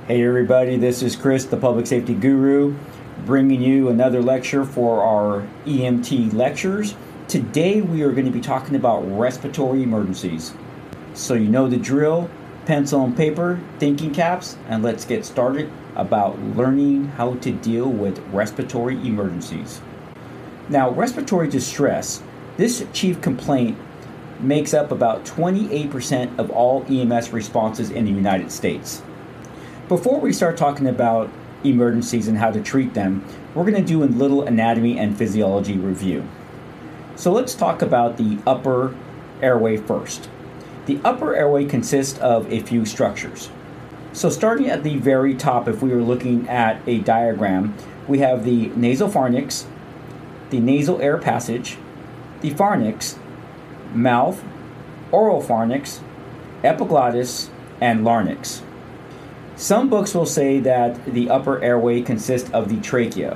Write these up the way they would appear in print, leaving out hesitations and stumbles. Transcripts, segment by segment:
Hey everybody, this is Chris, the Public Safety Guru, bringing you another lecture for our EMT lectures. Today we are going to be talking about respiratory emergencies. So you know the drill, pencil and paper, thinking caps, and let's get started about learning how to deal with respiratory emergencies. Now, respiratory distress, this chief complaint makes up about 28% of all EMS responses in the United States. Before we start talking about emergencies and how to treat them, we're going to do a little anatomy and physiology review. So let's talk about the upper airway first. The upper airway consists of a few structures. So starting at the very top, if we were looking at a diagram, we have the nasopharynx, the nasal air passage, the pharynx, mouth, oropharynx, epiglottis, and larynx. Some books will say that the upper airway consists of the trachea.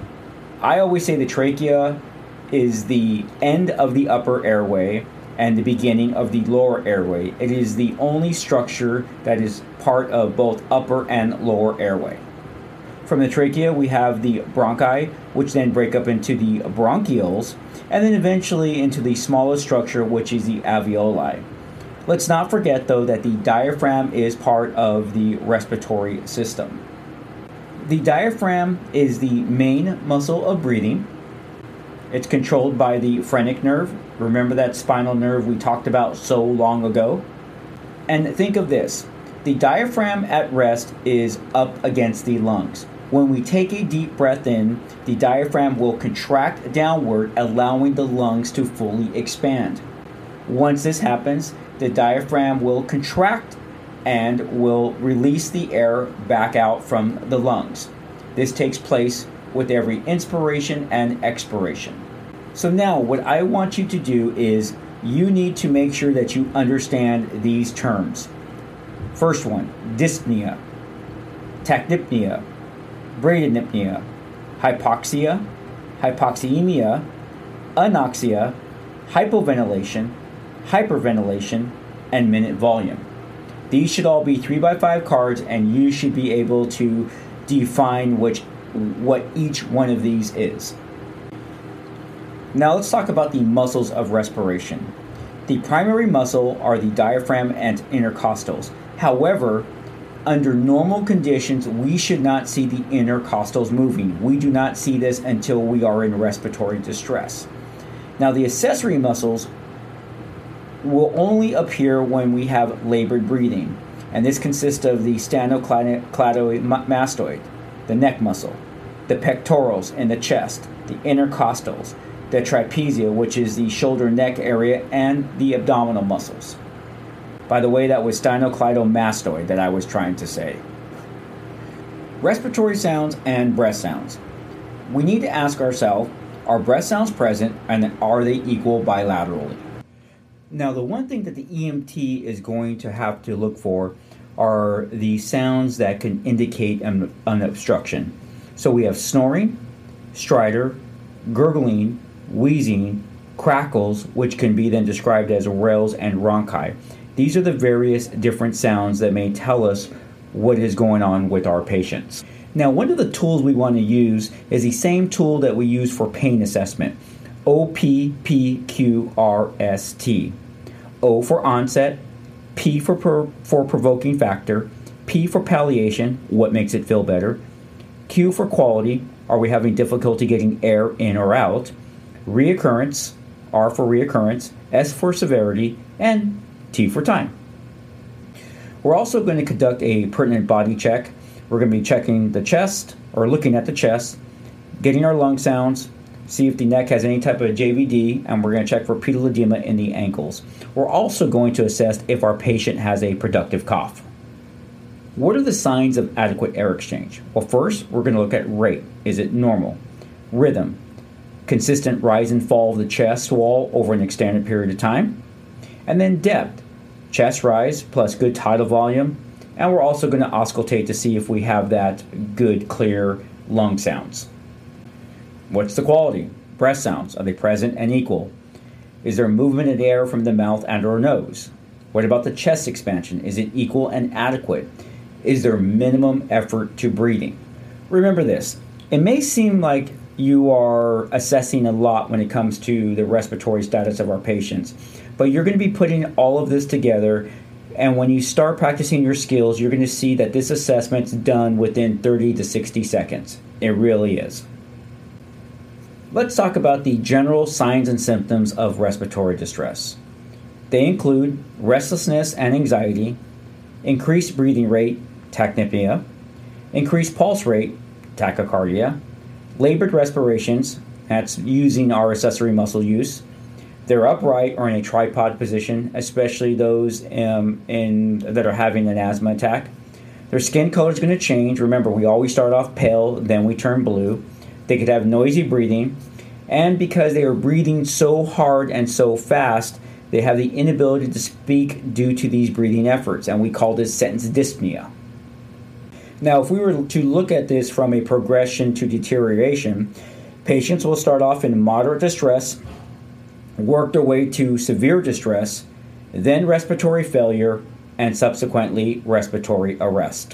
I always say the trachea is the end of the upper airway and the beginning of the lower airway. It is the only structure that is part of both upper and lower airway. From the trachea, we have the bronchi, which then break up into the bronchioles, and then eventually into the smallest structure, which is the alveoli. Let's not forget, though, that the diaphragm is part of the respiratory system. The diaphragm is the main muscle of breathing. It's controlled by the phrenic nerve. Remember that spinal nerve we talked about so long ago? And think of this. The diaphragm at rest is up against the lungs. When we take a deep breath in, the diaphragm will contract downward, allowing the lungs to fully expand. Once this happens, the diaphragm will contract and will release the air back out from the lungs. This takes place with every inspiration and expiration. So now what I want you to do is you need to make sure that you understand these terms. First one, dyspnea, tachypnea, bradypnea, hypoxia, hypoxemia, anoxia, hypoventilation, hyperventilation, and minute volume. These should all be 3x5 cards, and you should be able to define what each one of these is. Now let's talk about the muscles of respiration. The primary muscle are the diaphragm and intercostals. However, under normal conditions, we should not see the intercostals moving. We do not see this until we are in respiratory distress. Now the accessory muscles will only appear when we have labored breathing, and this consists of the sternocleidomastoid, the neck muscle, the pectorals in the chest, the intercostals, the trapezia, which is the shoulder neck area, and the abdominal muscles. By the way, that was sternocleidomastoid that I was trying to say. Respiratory sounds and breath sounds. We need to ask ourselves, are breath sounds present, and are they equal bilaterally? Now, the one thing that the EMT is going to have to look for are the sounds that can indicate an obstruction. So we have snoring, stridor, gurgling, wheezing, crackles, which can be then described as rales and rhonchi. These are the various different sounds that may tell us what is going on with our patients. Now, one of the tools we want to use is the same tool that we use for pain assessment. OPPQRST. O for onset, P for provoking factor, P for palliation, what makes it feel better, Q for quality, are we having difficulty getting air in or out, reoccurrence, R for reoccurrence, S for severity, and T for time. We're also going to conduct a pertinent body check. We're going to be checking the chest, or looking at the chest, getting our lung sounds, see if the neck has any type of JVD, and we're going to check for pedal edema in the ankles. We're also going to assess if our patient has a productive cough. What are the signs of adequate air exchange? Well, first, we're going to look at rate. Is it normal? Rhythm. Consistent rise and fall of the chest wall over an extended period of time. And then depth. Chest rise plus good tidal volume. And we're also going to auscultate to see if we have that good, clear lung sounds. What's the quality? Breath sounds, are they present and equal? Is there movement in air from the mouth and or nose? What about the chest expansion? Is it equal and adequate? is their minimum effort to breathing. Remember this, it may seem like you are assessing a lot when it comes to the respiratory status of our patients, but you're going to be putting all of this together, and when you start practicing your skills, you're going to see that this assessment's done within 30 to 60 seconds. It really is. Let's talk about the general signs and symptoms of respiratory distress. They include restlessness and anxiety, increased breathing rate, tachypnea, increased pulse rate, tachycardia, labored respirations, that's using our accessory muscle use. They're upright or in a tripod position, especially those that are having an asthma attack. Their skin color is going to change. Remember, we always start off pale, then we turn blue. They could have noisy breathing, and because they are breathing so hard and so fast, they have the inability to speak due to these breathing efforts, and we call this sentence dyspnea. Now, if we were to look at this from a progression to deterioration, patients will start off in moderate distress, work their way to severe distress, then respiratory failure, and subsequently respiratory arrest.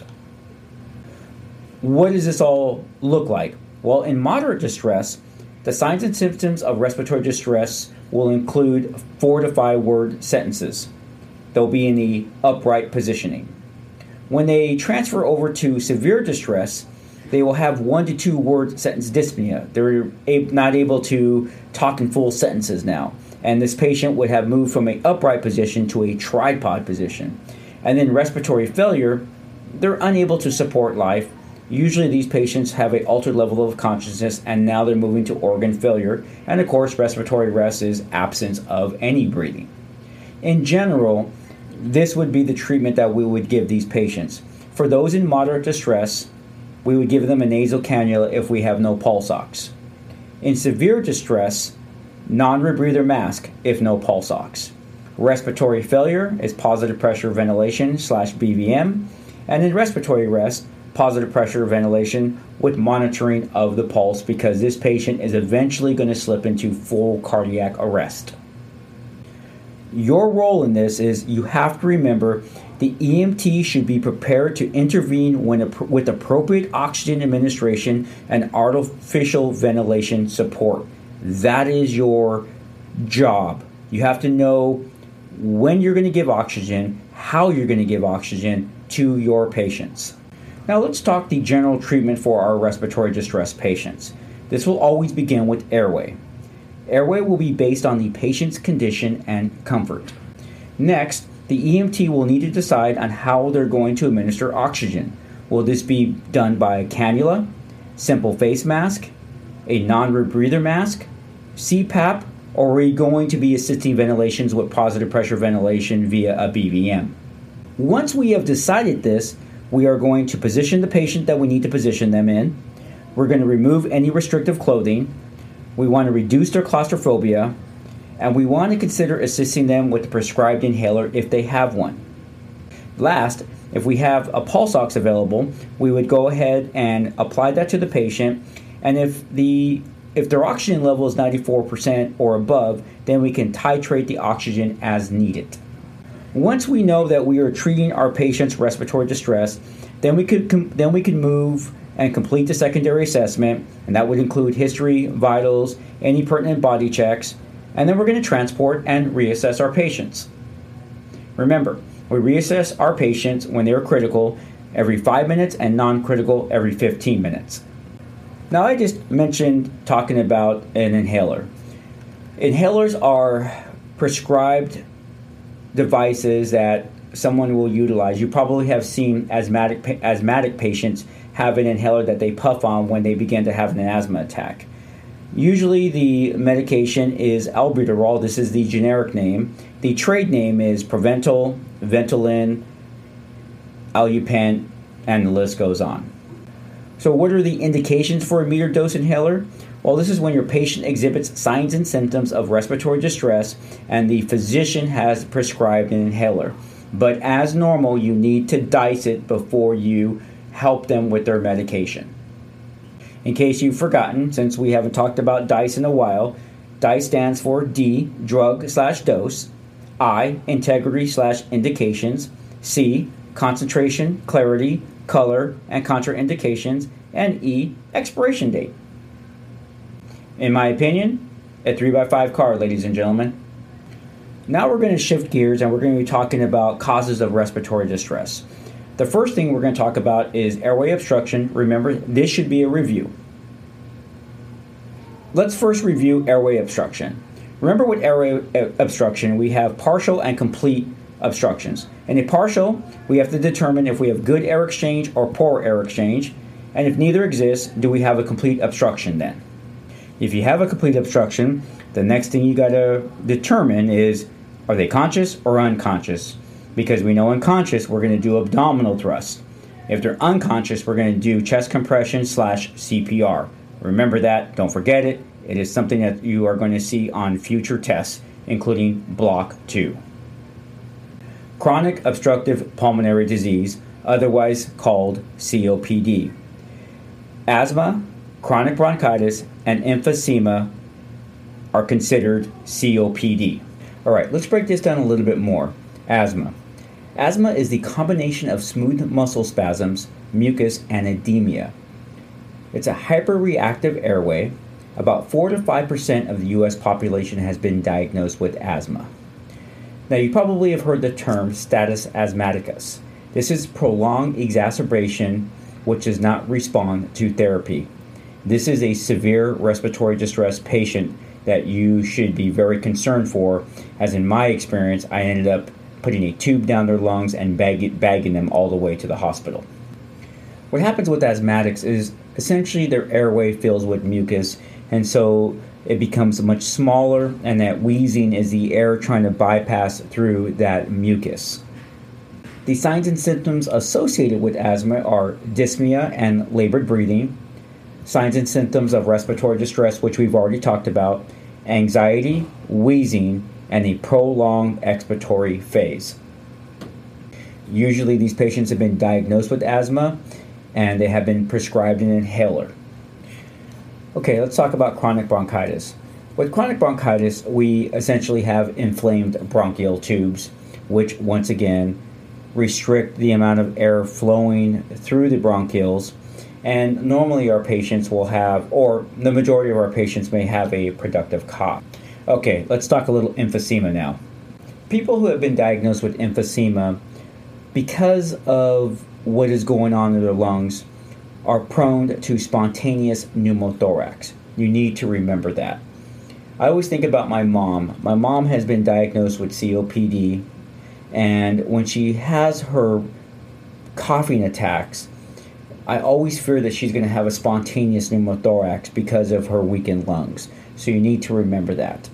What does this all look like? Well, in moderate distress, the signs and symptoms of respiratory distress will include 4 to 5 word sentences. They'll be in the upright positioning. When they transfer over to severe distress, they will have 1 to 2 word sentence dyspnea. They're not able to talk in full sentences now. And this patient would have moved from an upright position to a tripod position. And then respiratory failure, they're unable to support life. Usually these patients have an altered level of consciousness, and now they're moving to organ failure. And of course, respiratory arrest is absence of any breathing. In general, this would be the treatment that we would give these patients. For those in moderate distress, we would give them a nasal cannula if we have no pulse ox. In severe distress, non-rebreather mask if no pulse ox. Respiratory failure is positive pressure ventilation / BVM, and in respiratory arrest, positive pressure ventilation with monitoring of the pulse, because this patient is eventually going to slip into full cardiac arrest. Your role in this is you have to remember the EMT should be prepared to intervene with appropriate oxygen administration and artificial ventilation support. That is your job. You have to know when you're going to give oxygen, how you're going to give oxygen to your patients. Now let's talk the general treatment for our respiratory distress patients. This will always begin with airway. Airway will be based on the patient's condition and comfort. Next, the EMT will need to decide on how they're going to administer oxygen. Will this be done by a cannula, simple face mask, a non-rebreather mask, CPAP, or are we going to be assisting ventilations with positive pressure ventilation via a BVM? Once we have decided this, we are going to position the patient that we need to position them in. We're going to remove any restrictive clothing. We want to reduce their claustrophobia, and we want to consider assisting them with the prescribed inhaler if they have one. Last, if we have a pulse ox available, we would go ahead and apply that to the patient, and if their oxygen level is 94% or above, then we can titrate the oxygen as needed. Once we know that we are treating our patient's respiratory distress, then we could move and complete the secondary assessment, and that would include history, vitals, any pertinent body checks, and then we're going to transport and reassess our patients. Remember, we reassess our patients when they're critical every 5 minutes and non-critical every 15 minutes. Now, I just mentioned talking about an inhaler. Inhalers are prescribed devices that someone will utilize. You probably have seen asthmatic patients have an inhaler that they puff on when they begin to have an asthma attack. Usually the medication is albuterol. This is the generic name. The trade name is Proventil, Ventolin, Alupan, and the list goes on. So what are the indications for a metered dose inhaler? Well, this is when your patient exhibits signs and symptoms of respiratory distress and the physician has prescribed an inhaler. But as normal, you need to dice it before you help them with their medication. In case you've forgotten, since we haven't talked about DICE in a while, DICE stands for D, drug/dose, I, integrity/indications, C, concentration, clarity, color, and contraindications, and E, expiration date. In my opinion, a 3x5 card, ladies and gentlemen. Now we're going to shift gears and we're going to be talking about causes of respiratory distress. The first thing we're going to talk about is airway obstruction. Remember, this should be a review. Let's first review airway obstruction. Remember, with airway obstruction, we have partial and complete obstructions. In a partial, we have to determine if we have good air exchange or poor air exchange, and if neither exists, do we have a complete obstruction then? If you have a complete obstruction, the next thing you got to determine is, are they conscious or unconscious? Because we know unconscious, we're going to do abdominal thrust. If they're unconscious, we're going to do chest compression / CPR. Remember that, don't forget it. It is something that you are going to see on future tests, including Block 2. Chronic obstructive pulmonary disease, otherwise called COPD. Asthma, chronic bronchitis, and emphysema are considered COPD. All right, let's break this down a little bit more. Asthma. Asthma is the combination of smooth muscle spasms, mucus, and edema. It's a hyperreactive airway. About 4 to 5% of the U.S. population has been diagnosed with asthma. Now, you probably have heard the term status asthmaticus. This is prolonged exacerbation which does not respond to therapy. This is a severe respiratory distress patient that you should be very concerned for, as in my experience, I ended up putting a tube down their lungs and bagging them all the way to the hospital. What happens with asthmatics is essentially their airway fills with mucus, and so it becomes much smaller, and that wheezing is the air trying to bypass through that mucus. The signs and symptoms associated with asthma are dyspnea and labored breathing, signs and symptoms of respiratory distress, which we've already talked about, anxiety, wheezing, and a prolonged expiratory phase. Usually these patients have been diagnosed with asthma and they have been prescribed an inhaler. Okay, let's talk about chronic bronchitis. With chronic bronchitis, we essentially have inflamed bronchial tubes, which once again restrict the amount of air flowing through the bronchioles. And normally our patients will have, or the majority of our patients may have, a productive cough. Okay, let's talk a little emphysema now. People who have been diagnosed with emphysema, because of what is going on in their lungs, are prone to spontaneous pneumothorax. You need to remember that. I always think about my mom. My mom has been diagnosed with COPD, and when she has her coughing attacks, I always fear that she's going to have a spontaneous pneumothorax because of her weakened lungs. So you need to remember that.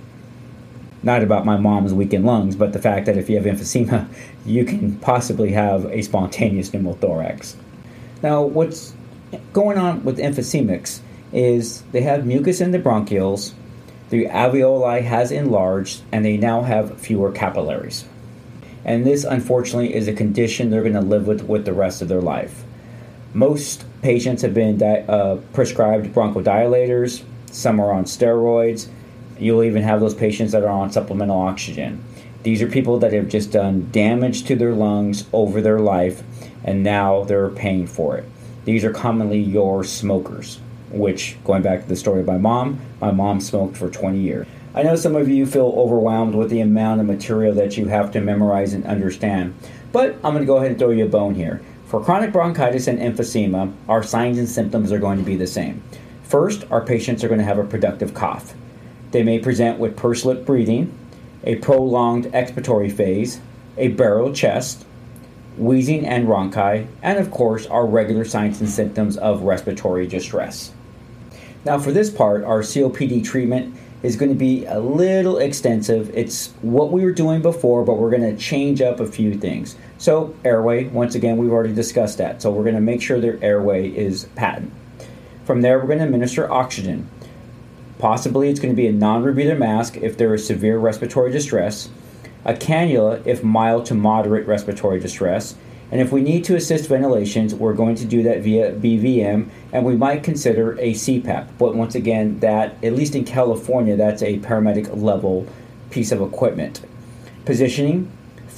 Not about my mom's weakened lungs, but the fact that if you have emphysema, you can possibly have a spontaneous pneumothorax. Now, what's going on with emphysemics is they have mucus in the bronchioles, the alveoli has enlarged, and they now have fewer capillaries. And this, unfortunately, is a condition they're going to live with the rest of their life. Most patients have been prescribed bronchodilators. Some are on steroids. You'll even have those patients that are on supplemental oxygen. These are people that have just done damage to their lungs over their life, and now they're paying for it. These are commonly your smokers, which, going back to the story of my mom smoked for 20 years. I know some of you feel overwhelmed with the amount of material that you have to memorize and understand, but I'm going to go ahead and throw you a bone here. For chronic bronchitis and emphysema, our signs and symptoms are going to be the same. First, our patients are going to have a productive cough. They may present with pursed lip breathing, a prolonged expiratory phase, a barrel chest, wheezing and rhonchi, and of course our regular signs and symptoms of respiratory distress. Now for this part, our COPD treatment is going to be a little extensive. It's what we were doing before, but we're going to change up a few things. So airway, once again, we've already discussed that. So we're going to make sure their airway is patent. From there, we're going to administer oxygen. Possibly it's going to be a non-rebreather mask if there is severe respiratory distress, a cannula if mild to moderate respiratory distress, and if we need to assist ventilations, we're going to do that via BVM, and we might consider a CPAP. But once again, that, at least in California, that's a paramedic level piece of equipment. Positioning,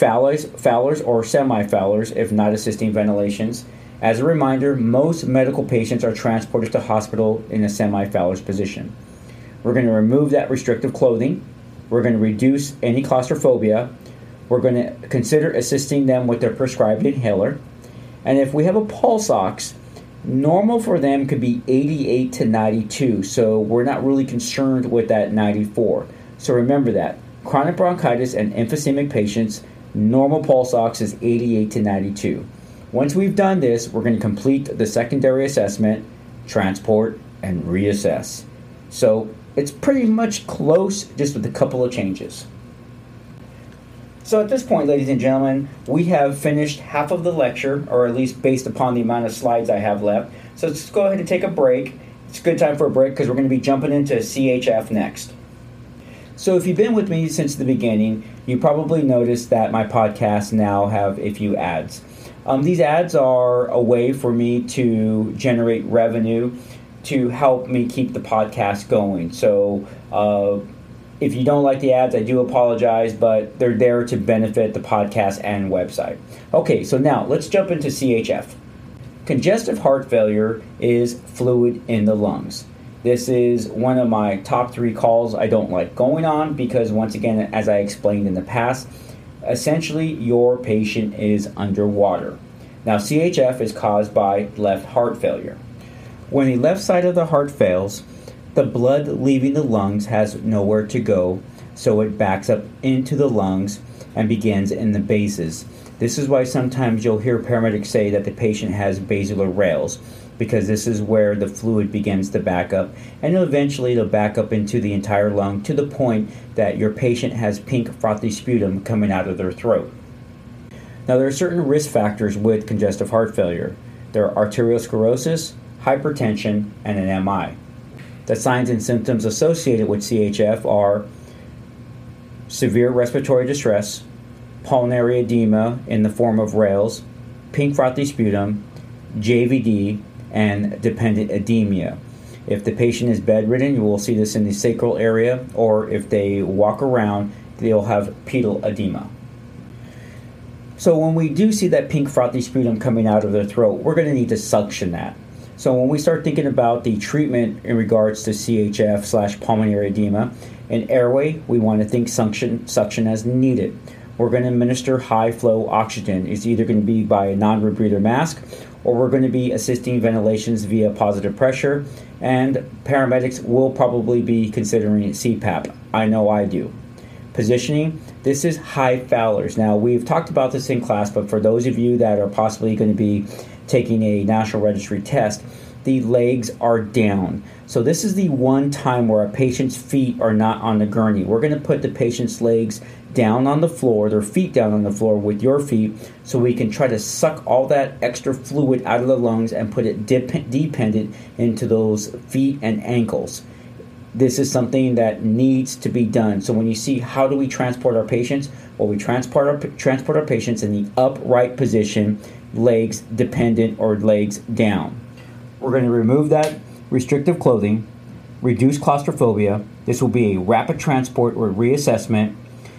Fowlers or semi-Fowlers if not assisting ventilations. As a reminder, most medical patients are transported to hospital in a semi-Fowler's position. We're going to remove that restrictive clothing. We're going to reduce any claustrophobia. We're going to consider assisting them with their prescribed inhaler. And if we have a pulse ox, normal for them could be 88 to 92, so we're not really concerned with that 94. So remember that. Chronic bronchitis and emphysemic patients, normal pulse ox is 88 to 92. Once we've done this, we're going to complete the secondary assessment, transport, and reassess. So it's pretty much close, just with a couple of changes. So at this point, ladies and gentlemen, we have finished half of the lecture, or at least based upon the amount of slides I have left. So let's go ahead and take a break. It's a good time for a break because we're going to be jumping into CHF next. So if you've been with me since the beginning, you probably noticed that my podcasts now have a few ads. These ads are a way for me to generate revenue to help me keep the podcast going. So if you don't like the ads, I do apologize, but they're there to benefit the podcast and website. Okay, so now let's jump into CHF. Congestive heart failure is fluid in the lungs. This is one of my top 3 calls I don't like going on because, once again, as I explained in the past, essentially your patient is underwater. Now, CHF is caused by left heart failure. When the left side of the heart fails, the blood leaving the lungs has nowhere to go, so it backs up into the lungs and begins in the bases. This is why sometimes you'll hear paramedics say that the patient has basilar rales, because this is where the fluid begins to back up, and eventually it'll back up into the entire lung to the point that your patient has pink frothy sputum coming out of their throat. Now, there are certain risk factors with congestive heart failure. There are arteriosclerosis, hypertension, and an MI. The signs and symptoms associated with CHF are severe respiratory distress, pulmonary edema in the form of rales, pink frothy sputum, JVD, and dependent edema. If the patient is bedridden, you will see this in the sacral area, or if they walk around, they'll have pedal edema. So when we do see that pink frothy sputum coming out of their throat, we're going to need to suction that. So when we start thinking about the treatment in regards to CHF/pulmonary edema, in airway, we want to think suction as needed. We're going to administer high flow oxygen. It's either going to be by a non-rebreather mask, or we're going to be assisting ventilations via positive pressure, and paramedics will probably be considering CPAP. I know I do. Positioning, this is high Fowlers. Now, we've talked about this in class, but for those of you that are possibly going to be taking a National Registry test, the legs are down. So this is the one time where a patient's feet are not on the gurney. We're going to put the patient's legs down on the floor, their feet down on the floor with your feet, so we can try to suck all that extra fluid out of the lungs and put it dependent into those feet and ankles. This is something that needs to be done. So when you see how do we transport our patients, well, we transport our patients in the upright position, legs dependent or legs down. We're going to remove that restrictive clothing, reduce claustrophobia. This will be a rapid transport or reassessment,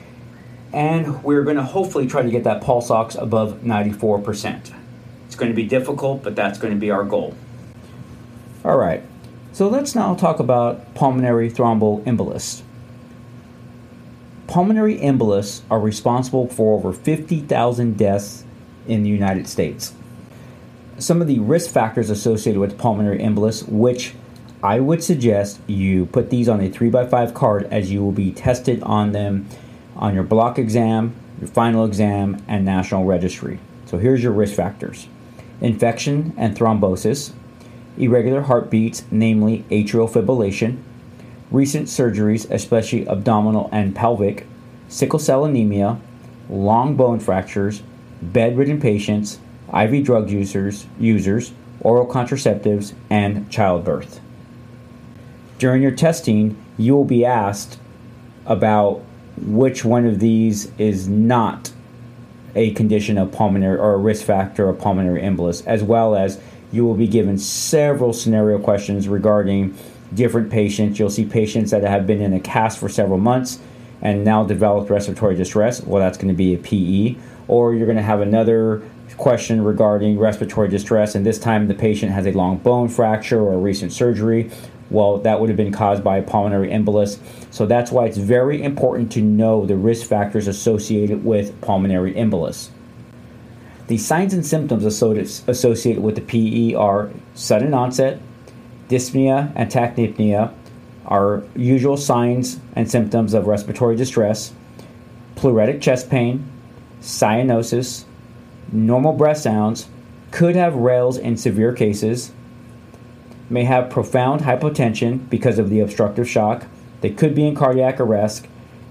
and we're going to hopefully try to get that pulse ox above 94%. It's going to be difficult, but that's going to be our goal. All right. So let's now talk about pulmonary thromboembolists. Pulmonary embolists are responsible for over 50,000 deaths in the United States. Some of the risk factors associated with pulmonary embolists, which I would suggest you put these on a 3x5 card, as you will be tested on them on your block exam, your final exam, and National Registry. So here's your risk factors: infection and thrombosis, irregular heartbeats, namely atrial fibrillation, recent surgeries, especially abdominal and pelvic, sickle cell anemia, long bone fractures, bedridden patients, IV drug users, oral contraceptives, and childbirth. During your testing, you will be asked about which one of these is not a condition of pulmonary or a risk factor of pulmonary embolus, as well as you will be given several scenario questions regarding different patients. You'll see patients that have been in a cast for several months, and now developed respiratory distress, well, that's going to be a PE. Or you're going to have another question regarding respiratory distress, and this time the patient has a long bone fracture or a recent surgery. Well, that would have been caused by a pulmonary embolus. So that's why it's very important to know the risk factors associated with pulmonary embolus. The signs and symptoms associated with the PE are sudden onset, dyspnea, and tachypnea are usual signs and symptoms of respiratory distress, pleuritic chest pain, cyanosis, normal breath sounds, could have rales in severe cases, may have profound hypotension because of the obstructive shock, they could be in cardiac arrest,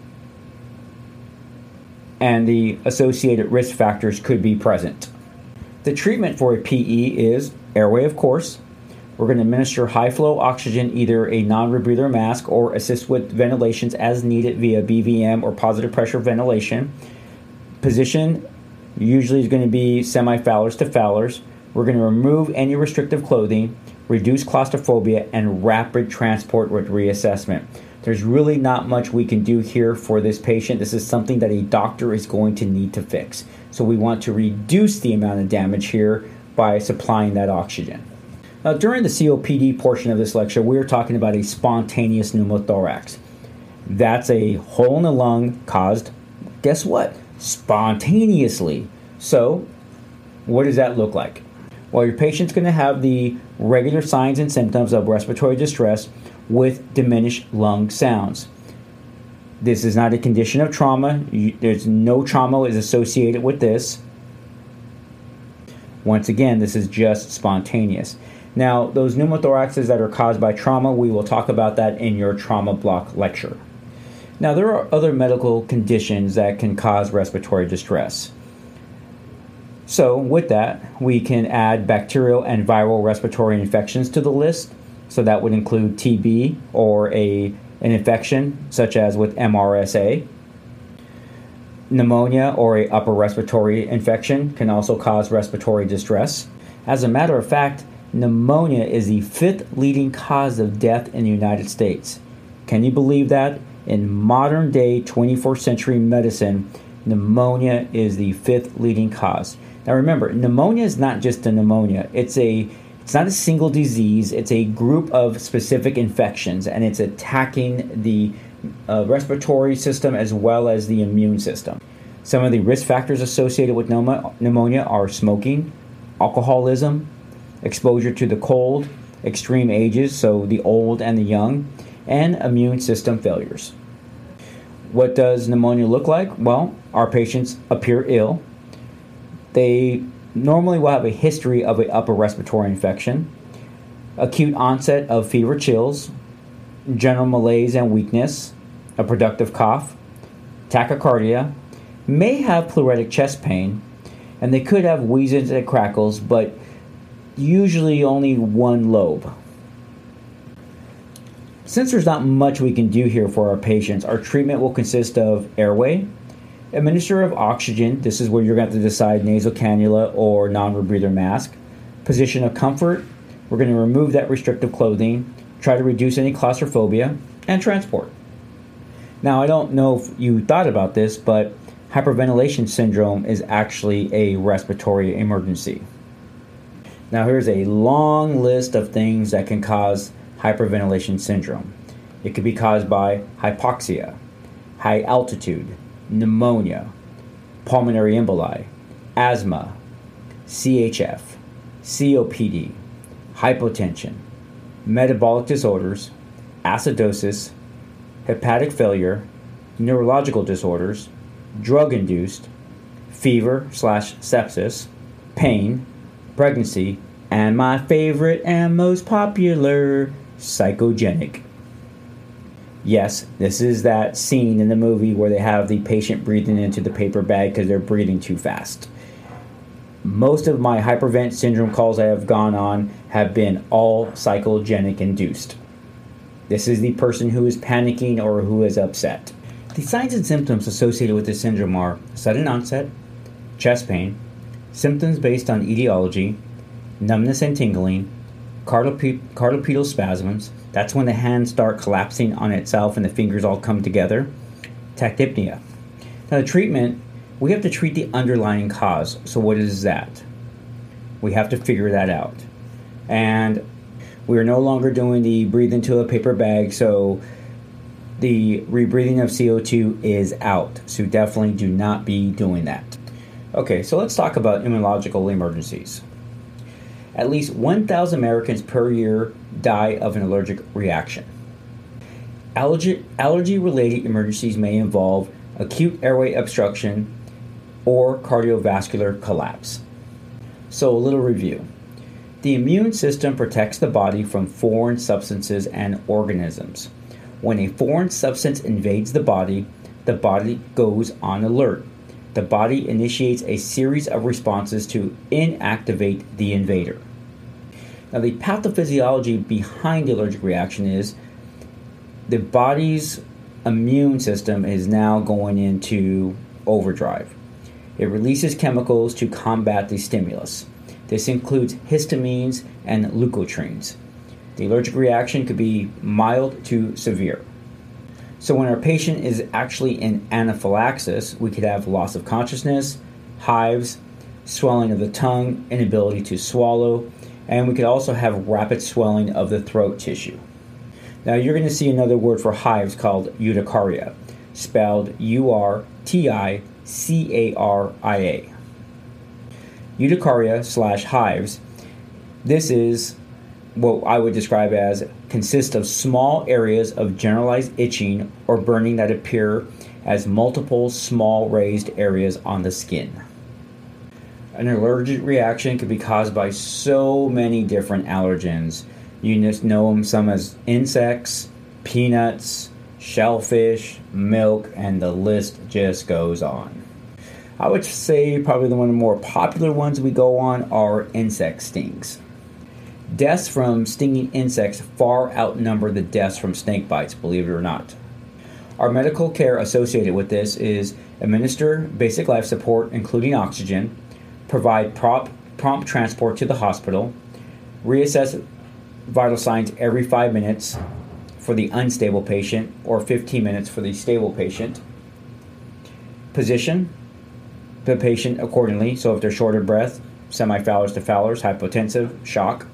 and the associated risk factors could be present. The treatment for a PE is airway, of course. We're going to administer high-flow oxygen, either a non-rebreather mask or assist with ventilations as needed via BVM or positive pressure ventilation. Position usually is going to be semi-Fowlers to Fowlers. We're going to remove any restrictive clothing, reduce claustrophobia, and rapid transport with reassessment. There's really not much we can do here for this patient. This is something that a doctor is going to need to fix. So we want to reduce the amount of damage here by supplying that oxygen. Now, during the COPD portion of this lecture, we're talking about a spontaneous pneumothorax. That's a hole in the lung caused, guess what? Spontaneously. So, what does that look like? Well, your patient's going to have the regular signs and symptoms of respiratory distress with diminished lung sounds. This is not a condition of trauma. There's no trauma is associated with this. Once again, this is just spontaneous. Now, those pneumothoraxes that are caused by trauma, we will talk about that in your trauma block lecture. Now, there are other medical conditions that can cause respiratory distress. So, with that, we can add bacterial and viral respiratory infections to the list. So that would include TB or an infection such as with MRSA. Pneumonia or an upper respiratory infection can also cause respiratory distress. As a matter of fact, pneumonia is the 5th leading cause of death in the United States. Can you believe that? In modern day 21st century medicine, pneumonia is the 5th leading cause. Now remember, pneumonia is not just a pneumonia. It's not a single disease. It's a group of specific infections, and it's attacking the respiratory system as well as the immune system. Some of the risk factors associated with pneumonia are smoking, alcoholism, exposure to the cold, extreme ages, so the old and the young, and immune system failures. What does pneumonia look like? Well, our patients appear ill. They normally will have a history of an upper respiratory infection, acute onset of fever chills, general malaise and weakness, a productive cough, tachycardia, may have pleuritic chest pain, and they could have wheezes and crackles, but usually only one lobe. Since there's not much we can do here for our patients, our treatment will consist of airway, administer of oxygen. This is where you're going to have to decide nasal cannula or non-rebreather mask. Position of comfort. We're going to remove that restrictive clothing, try to reduce any claustrophobia, and transport. Now, I don't know if you thought about this, but hyperventilation syndrome is actually a respiratory emergency. Now, here's a long list of things that can cause hyperventilation syndrome. It could be caused by hypoxia, high altitude, pneumonia, pulmonary emboli, asthma, CHF, COPD, hypotension, metabolic disorders, acidosis, hepatic failure, neurological disorders, drug-induced, fever/sepsis, pain, pregnancy, and my favorite and most popular, psychogenic. Yes, this is that scene in the movie where they have the patient breathing into the paper bag because they're breathing too fast. Most of my hypervent syndrome calls I have gone on have been all psychogenic induced. This is the person who is panicking or who is upset. The signs and symptoms associated with this syndrome are sudden onset, chest pain, symptoms based on etiology, numbness and tingling, cardiopedal spasms. That's when the hands start collapsing on itself and the fingers all come together. tachypnea. Now the treatment, we have to treat the underlying cause. So what is that? We have to figure that out. And we are no longer doing the breathe into a paper bag, so the rebreathing of CO2 is out. So definitely do not be doing that. Okay, so let's talk about immunological emergencies. At least 1,000 Americans per year die of an allergic reaction. Allergy-related emergencies may involve acute airway obstruction or cardiovascular collapse. So a little review. The immune system protects the body from foreign substances and organisms. When a foreign substance invades the body goes on alert. The body initiates a series of responses to inactivate the invader. Now, the pathophysiology behind the allergic reaction is the body's immune system is now going into overdrive. It releases chemicals to combat the stimulus. This includes histamines and leukotrienes. The allergic reaction could be mild to severe. So when our patient is actually in anaphylaxis, we could have loss of consciousness, hives, swelling of the tongue, inability to swallow, and we could also have rapid swelling of the throat tissue. Now you're going to see another word for hives called urticaria, spelled Urticaria. Urticaria/hives. This is what I would describe as consists of small areas of generalized itching or burning that appear as multiple small raised areas on the skin. An allergic reaction can be caused by so many different allergens. You just know them some as insects, peanuts, shellfish, milk, and the list just goes on. I would say probably one of the more popular ones we go on are insect stings. Deaths from stinging insects far outnumber the deaths from snake bites, believe it or not. Our medical care associated with this is administer basic life support, including oxygen, provide prompt transport to the hospital, reassess vital signs every 5 minutes for the unstable patient or 15 minutes for the stable patient, position the patient accordingly, so if they're short of breath, semi-Fowlers to Fowlers, hypotensive, shock,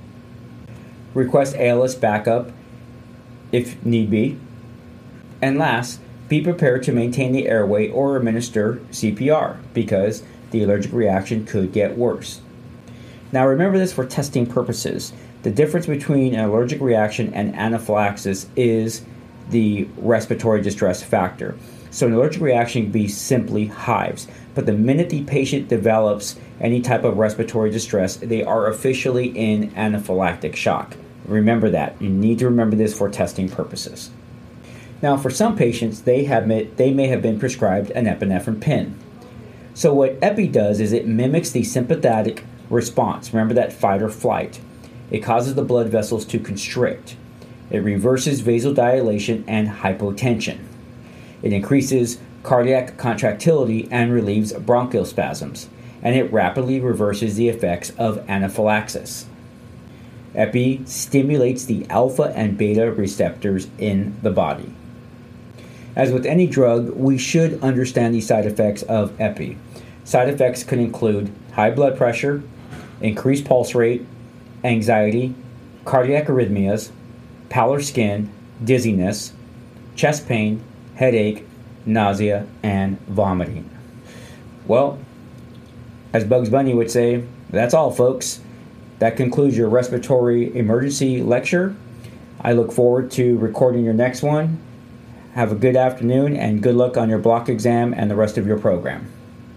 request ALS backup if need be, and last, be prepared to maintain the airway or administer CPR because the allergic reaction could get worse. Now remember this for testing purposes. The difference between an allergic reaction and anaphylaxis is the respiratory distress factor. So an allergic reaction can be simply hives, but the minute the patient develops any type of respiratory distress, they are officially in anaphylactic shock. Remember that. You need to remember this for testing purposes. Now, for some patients, they may have been prescribed an epinephrine pen. So what epi does is it mimics the sympathetic response. Remember that fight or flight. It causes the blood vessels to constrict. It reverses vasodilation and hypotension. It increases cardiac contractility and relieves bronchial spasms. And it rapidly reverses the effects of anaphylaxis. Epi stimulates the alpha and beta receptors in the body. As with any drug, we should understand the side effects of epi. Side effects could include high blood pressure, increased pulse rate, anxiety, cardiac arrhythmias, pallor skin, dizziness, chest pain, headache, nausea, and vomiting. Well, as Bugs Bunny would say, that's all, folks. That concludes your respiratory emergency lecture. I look forward to recording your next one. Have a good afternoon and good luck on your block exam and the rest of your program.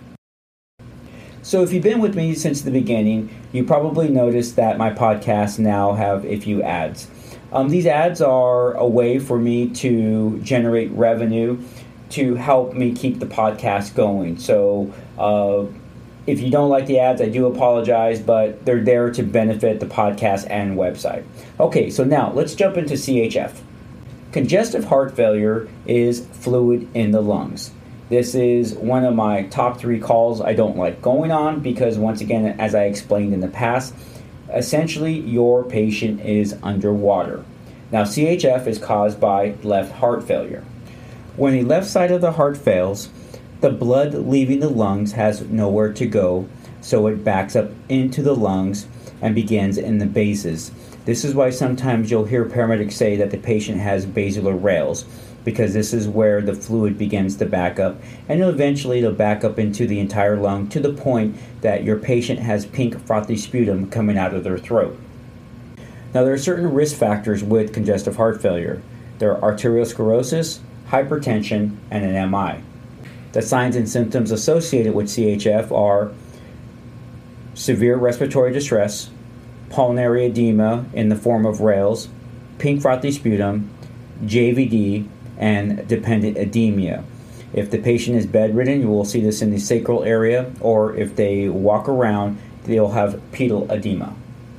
So if you've been with me since the beginning, you probably noticed that my podcasts now have a few ads. These ads are a way for me to generate revenue to help me keep the podcast going. So if you don't like the ads, I do apologize, but they're there to benefit the podcast and website. Okay, so now let's jump into CHF. Congestive heart failure is fluid in the lungs. This is one of my top 3 calls I don't like going on because, once again, as I explained in the past, essentially your patient is underwater. Now, CHF is caused by left heart failure. When the left side of the heart fails, the blood leaving the lungs has nowhere to go, so it backs up into the lungs and begins in the bases. This is why sometimes you'll hear paramedics say that the patient has basilar rales, because this is where the fluid begins to back up, and eventually it'll back up into the entire lung to the point that your patient has pink frothy sputum coming out of their throat. Now, there are certain risk factors with congestive heart failure. There are arteriosclerosis, hypertension, and an MI. The signs and symptoms associated with CHF are severe respiratory distress, pulmonary edema in the form of rales, pink frothy sputum, JVD, and dependent edema. If the patient is bedridden, you will see this in the sacral area, or if they walk around, they'll have pedal edema.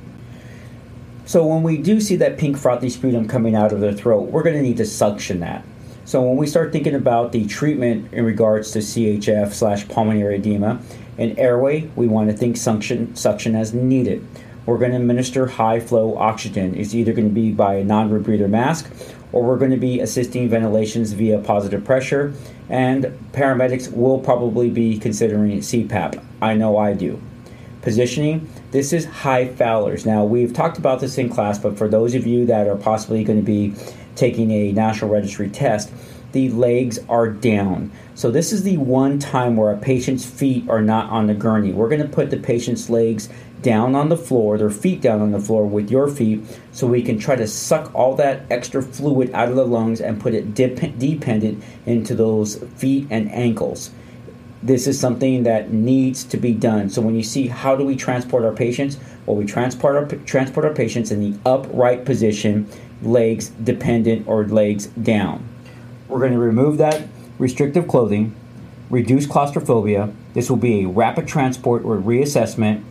So when we do see that pink frothy sputum coming out of their throat, we're going to need to suction that. So when we start thinking about the treatment in regards to CHF/pulmonary edema, in airway, we want to think suction as needed. We're going to administer high flow oxygen. It's either going to be by a non-rebreather mask, or we're going to be assisting ventilations via positive pressure, and paramedics will probably be considering CPAP. I know I do. Positioning, this is high Fowler's. Now, we've talked about this in class, but for those of you that are possibly going to be taking a National Registry test, the legs are down. So this is the one time where a patient's feet are not on the gurney. We're going to put the patient's legs down on the floor, their feet down on the floor with your feet, so we can try to suck all that extra fluid out of the lungs and put it dependent into those feet and ankles. This is something that needs to be done. So when you see how do we transport our patients, well, we transport our patients in the upright position, legs dependent or legs down. We're going to remove that restrictive clothing, reduce claustrophobia. This will be a rapid transport or reassessment,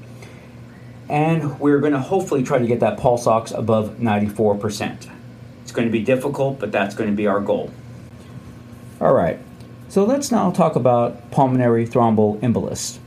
and we're going to hopefully try to get that pulse ox above 94%. It's going to be difficult, but that's going to be our goal. All right. So let's now talk about pulmonary thromboembolists.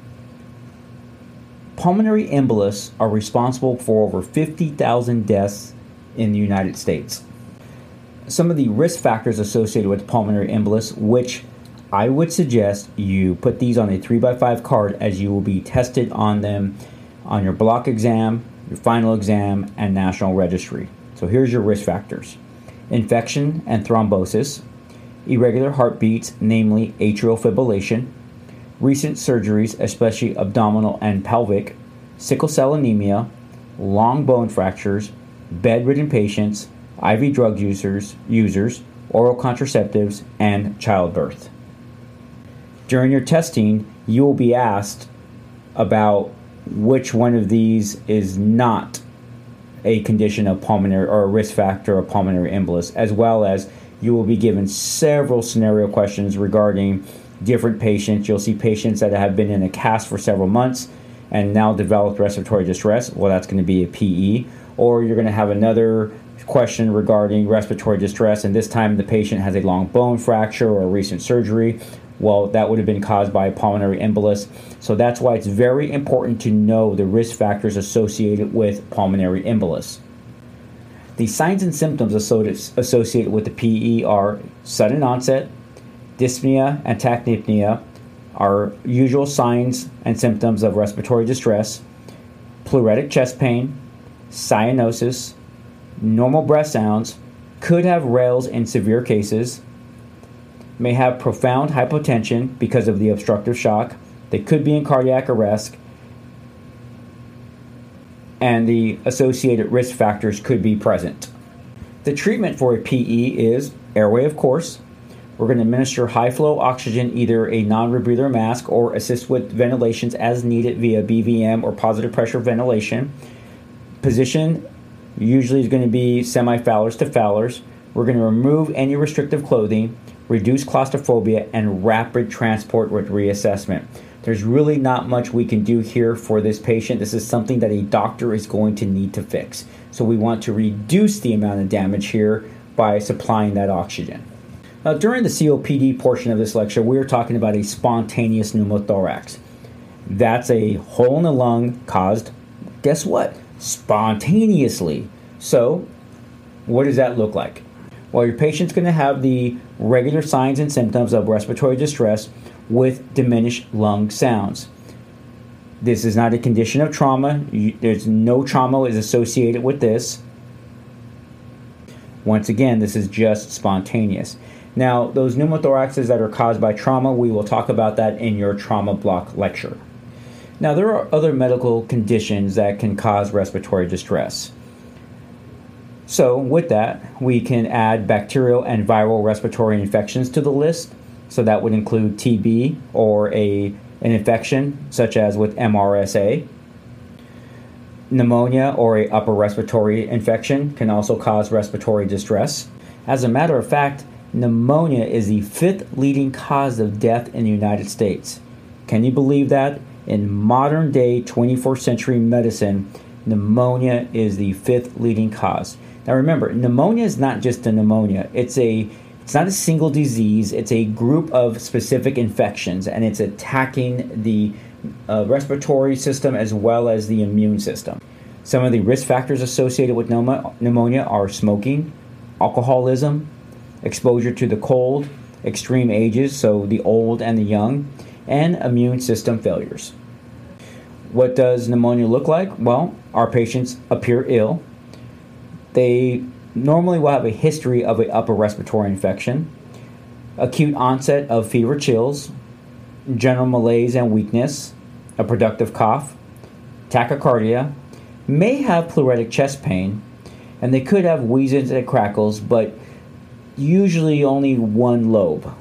Pulmonary embolists are responsible for over 50,000 deaths in the United States. Some of the risk factors associated with pulmonary embolists, which I would suggest you put these on a 3x5 card, as you will be tested on them on your block exam, your final exam, and National Registry. So here's your risk factors: infection and thrombosis, irregular heartbeats, namely atrial fibrillation, recent surgeries, especially abdominal and pelvic, sickle cell anemia, long bone fractures, bedridden patients, IV drug users, oral contraceptives, and childbirth. During your testing, you will be asked about which one of these is not a condition of pulmonary or a risk factor of pulmonary embolus, as well as you will be given several scenario questions regarding different patients. You'll see patients that have been in a cast for several months and now developed respiratory distress. Well, that's going to be a PE. Or you're going to have another question regarding respiratory distress, and this time the patient has a long bone fracture or a recent surgery. Well, that would have been caused by a pulmonary embolus. So that's why it's very important to know the risk factors associated with pulmonary embolus. The signs and symptoms associated with the PE are sudden onset, dyspnea, and tachypnea are usual signs and symptoms of respiratory distress, pleuritic chest pain, cyanosis, normal breath sounds, could have rales in severe cases, may have profound hypotension because of the obstructive shock, they could be in cardiac arrest, and the associated risk factors could be present. The treatment for a PE is airway, of course. We're going to administer high-flow oxygen, either a non-rebreather mask or assist with ventilations as needed via BVM or positive pressure ventilation. Position usually is going to be semi-Fowler's to Fowler's. We're going to remove any restrictive clothing, reduce claustrophobia, and rapid transport with reassessment. There's really not much we can do here for this patient. This is something that a doctor is going to need to fix. So we want to reduce the amount of damage here by supplying that oxygen. Now, during the COPD portion of this lecture, we're talking about a spontaneous pneumothorax. That's a hole in the lung caused, guess what? Spontaneously. So, what does that look like? Well, your patient's going to have the regular signs and symptoms of respiratory distress with diminished lung sounds. This is not a condition of trauma. There's no trauma is associated with this. Once again, this is just spontaneous. Now, those pneumothoraxes that are caused by trauma, we will talk about that in your trauma block lecture. Now, there are other medical conditions that can cause respiratory distress. So, with that, we can add bacterial and viral respiratory infections to the list. So that would include TB or an infection such as with MRSA. Pneumonia or an upper respiratory infection can also cause respiratory distress. As a matter of fact, pneumonia is the 5th leading cause of death in the United States. Can you believe that? In modern day 21st century medicine, pneumonia is the 5th leading cause. Now remember, pneumonia is not just a pneumonia. It's not a single disease. It's a group of specific infections, and it's attacking the respiratory system as well as the immune system. Some of the risk factors associated with pneumonia are smoking, alcoholism, exposure to the cold, extreme ages, so the old and the young, and immune system failures. What does pneumonia look like? Well, our patients appear ill. They normally will have a history of an upper respiratory infection, acute onset of fever chills, general malaise and weakness, a productive cough, tachycardia, may have pleuritic chest pain, and they could have wheezes and crackles, but usually only one lobe.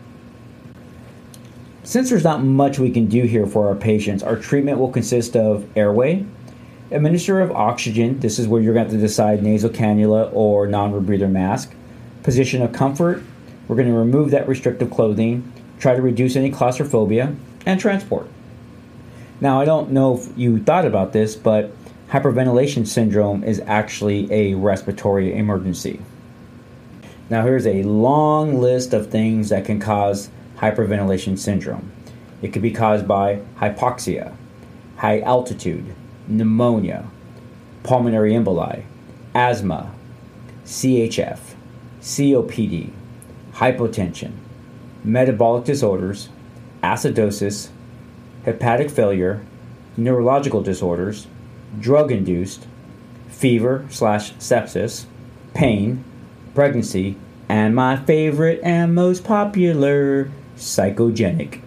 Since there's not much we can do here for our patients, our treatment will consist of airway, administer of oxygen. This is where you're going to have to decide nasal cannula or non-rebreather mask. Position of comfort. We're going to remove that restrictive clothing, try to reduce any claustrophobia, and transport. Now, I don't know if you thought about this, but hyperventilation syndrome is actually a respiratory emergency. Now, here's a long list of things that can cause hyperventilation syndrome. It could be caused by hypoxia, high altitude, pneumonia, pulmonary emboli, asthma, CHF, COPD, hypotension, metabolic disorders, acidosis, hepatic failure, neurological disorders, drug-induced, fever/sepsis, pain, pregnancy, and my favorite and most popular, psychogenic.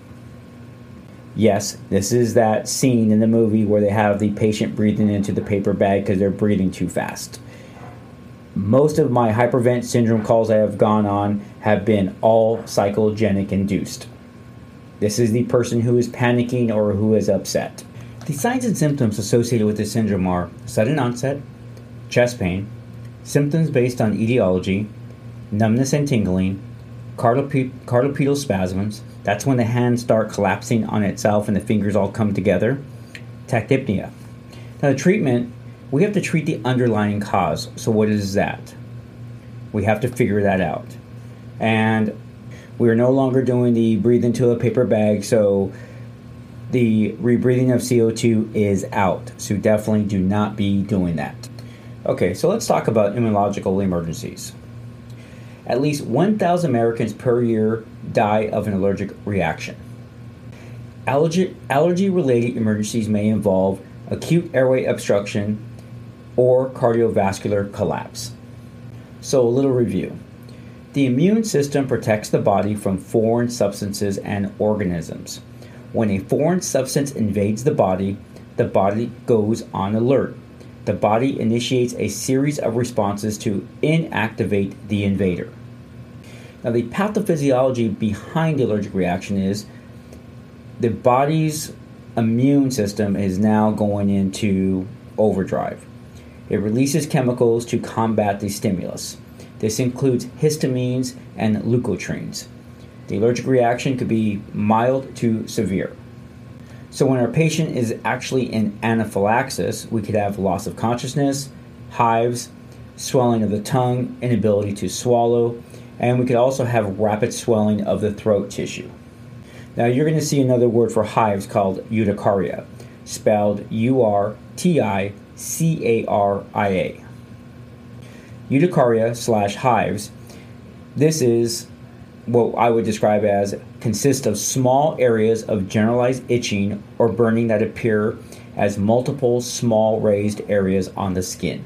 Yes, this is that scene in the movie where they have the patient breathing into the paper bag because they're breathing too fast. Most of my hypervent syndrome calls I have gone on have been all psychogenic induced. This is the person who is panicking or who is upset. The signs and symptoms associated with this syndrome are sudden onset, chest pain, symptoms based on etiology, numbness and tingling, cardiopedal spasms. That's when the hands start collapsing on itself and the fingers all come together. Tachypnea. Now the treatment, we have to treat the underlying cause. So what is that? We have to figure that out. And we are no longer doing the breathe into a paper bag, so the rebreathing of CO2 is out. So definitely do not be doing that. Okay, so let's talk about immunological emergencies. At least 1,000 Americans per year die of an allergic reaction. Allergy-related emergencies may involve acute airway obstruction or cardiovascular collapse. So a little review. The immune system protects the body from foreign substances and organisms. When a foreign substance invades the body goes on alert. The body initiates a series of responses to inactivate the invader. Now, the pathophysiology behind the allergic reaction is the body's immune system is now going into overdrive. It releases chemicals to combat the stimulus. This includes histamines and leukotrienes. The allergic reaction could be mild to severe. So when our patient is actually in anaphylaxis, we could have loss of consciousness, hives, swelling of the tongue, inability to swallow, and we could also have rapid swelling of the throat tissue. Now you're going to see another word for hives called urticaria, spelled U-R-T-I-C-A-R-I-A. Urticaria/hives This is what I would describe as consists of small areas of generalized itching or burning that appear as multiple small raised areas on the skin.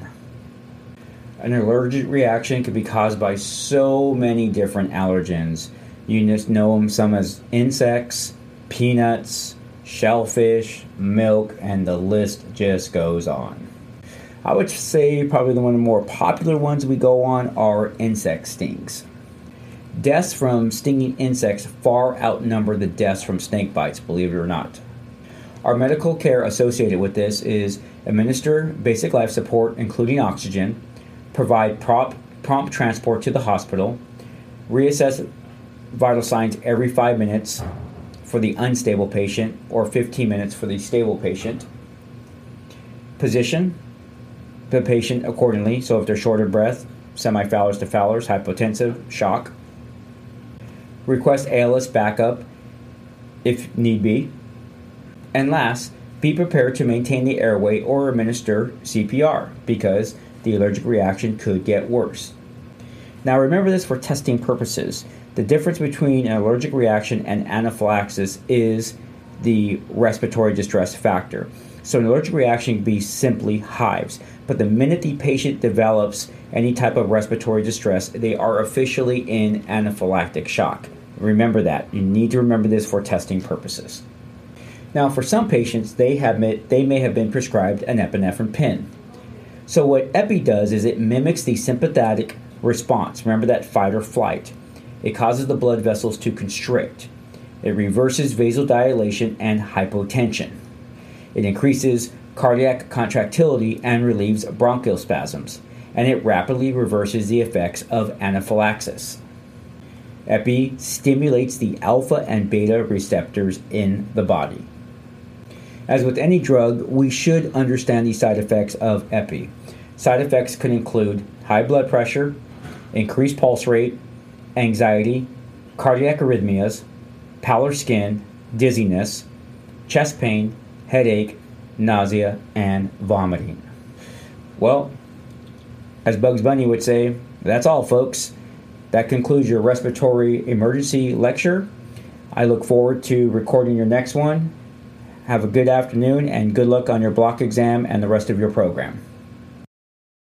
An allergic reaction can be caused by so many different allergens. You just know them some as insects, peanuts, shellfish, milk, and the list just goes on. I would say probably one of the more popular ones we go on are insect stings. Deaths from stinging insects far outnumber the deaths from snake bites, believe it or not. Our medical care associated with this is administer basic life support, including oxygen, provide prompt transport to the hospital, reassess vital signs every 5 minutes for the unstable patient or 15 minutes for the stable patient, position the patient accordingly, so if they're short of breath, semi-Fowlers to Fowlers, hypotensive, shock, request ALS backup if need be, and last, be prepared to maintain the airway or administer CPR because the allergic reaction could get worse. Now remember this for testing purposes. The difference between an allergic reaction and anaphylaxis is the respiratory distress factor. So an allergic reaction can be simply hives, but the minute the patient develops any type of respiratory distress, they are officially in anaphylactic shock. Remember that. You need to remember this for testing purposes. Now, for some patients, they may have been prescribed an epinephrine pen. So what Epi does is it mimics the sympathetic response. Remember that fight or flight. It causes the blood vessels to constrict. It reverses vasodilation and hypotension. It increases cardiac contractility and relieves bronchial spasms. And it rapidly reverses the effects of anaphylaxis. Epi stimulates the alpha and beta receptors in the body. As with any drug, we should understand the side effects of Epi. Side effects could include high blood pressure, increased pulse rate, anxiety, cardiac arrhythmias, pallor skin, dizziness, chest pain, headache, nausea, and vomiting. Well, as Bugs Bunny would say, that's all, folks. That concludes your respiratory emergency lecture. I look forward to recording your next one. Have a good afternoon and good luck on your block exam and the rest of your program.